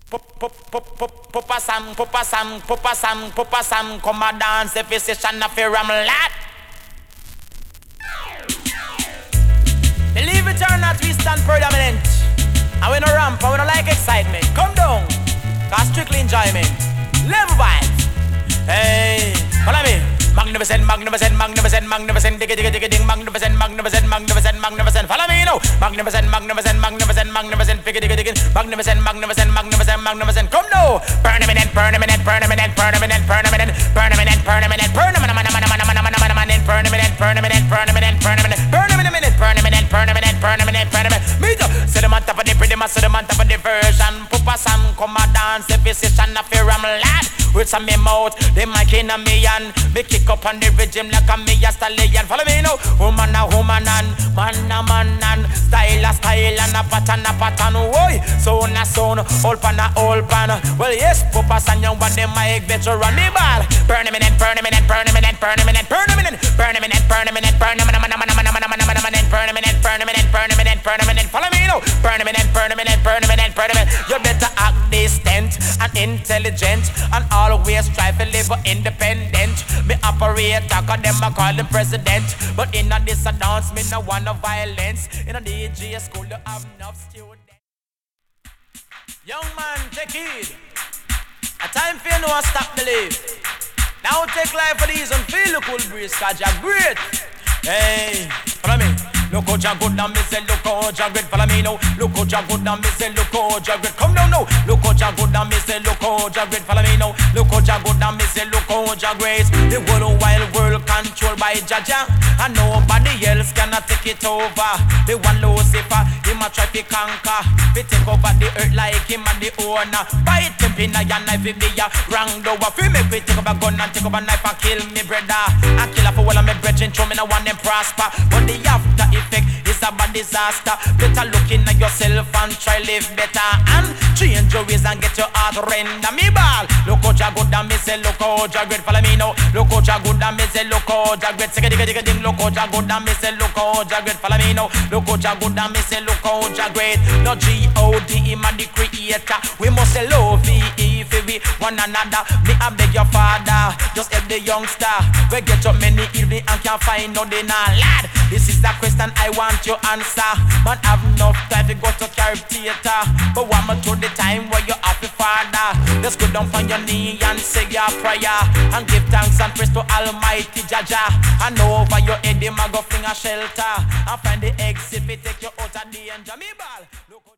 Papa Sam, come a dance if it's a shan of your lad. Believe it or not, we stand predominant. And we no ramp, and we no like excitement. Come down, cause strictly enjoyment. Level vibes. Hey, follow me. Magnificent, magnificent, magnificent, magnificent, digga digga digga ding, magnificent, magnificent, magnificent, magnificent. Follow me now. Magnificent, magnificent, magnificent, magnificent, digga digga digga, magnificent, magnificent, magnificent, magnificent. Come now. Burn a minute, burn a minute, burn a minute, burn a minute, burn a minute, burn a minute, burn a minute, burn a minute, burn a minute, burn a minute, burn a minute, burn a minute, burn a minute, burn a minute, burn a minute, burn a minute, burn a minute, burn a minute. Me too. Sit them on top of the pretty much, sit them on top of the version. Papa Sam come a dance, if it's a shan of your lad. With some me mouth, they mic in a me and me kick up on the rhythm like a me a stallion. Follow me now. Woman a woman and man a man and style a style and a pattern a pattern. Oi, sound a sound, all pan a all pan. Well yes, Papa Sam young but them mic better run the ball. Burn a minute, burn a minute, burn a minute, burn a minute, burn a minute, burn a minute, burn a minute, burn a minute, burn a minute, burn a minute, burn a minute, burn a minute, burn a minute. Follow me now. Burn a minute, burn a minute, burn a minute, burn a minute. You better act distant and intelligent and always strive to live independent. Me operator, cause them I call the president. But in a this a dance, me no want no violence. In a DJ school, you have enough students. Young man, take heed. A time for you know stop the live. Now take life for these and feel the cool breeze, cause you're great. Hey, follow me. Look how you're good and me say look how you're great. Follow me now. Look how you're good and me say look how you're great. Come down now. Look how you're good and me say look how you're great. Follow me now. Look how you're good and me say look how you're great. The whole wild world controlled by Jaja, and nobody else cannot take it over. The one Lucifer, him a try to conquer. He take over the earth like him and the owner. Bite him in a knife if be a wrong door. Fi make we take up a gun and take up a knife and kill me brother. I kill for all of me brethren, show me no one them prosper. But the after effect is a bad disaster. Better look in at yourself and try live better and change your ways and get your heart render me ball. Look how you're good and me say look how you're great. Follow me now. Look how you're good and me say look how you're great. Digga digga digga ding. Look how you're good and me say look how you're great. Follow me now. Look how you're good and me say look how you're great. No G-O-D, him a the creator. We must say love E for we one another. Me I beg your father, just help the youngster. We get up many evening and can't find no dinner, lad. This is the question I want you answer. Man have enough time to go to carry theater, but one more to the time where you happy father. Just go down on your knee and say your prayer and give thanks and praise to Almighty Jaja. And over your head him a go fling a shelter and find the exit if it take you out of danger. Me ball.